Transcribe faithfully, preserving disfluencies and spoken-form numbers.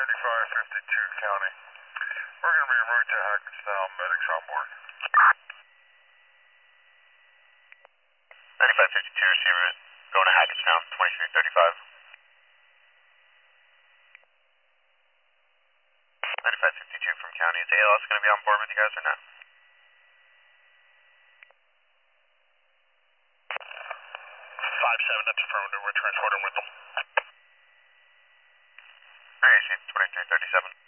ninety-five fifty-two County. We're going to be en route to Hackettstown. Medics on board. ninety-five fifty-two receiver, going to Hackettstown, twenty-three thirty-five. ninety-five fifty-two from County. Is A L S going to be on board with you guys or not? five seven, that's affirmative. We're transporting with them. Where is he? twenty-three thirty-seven.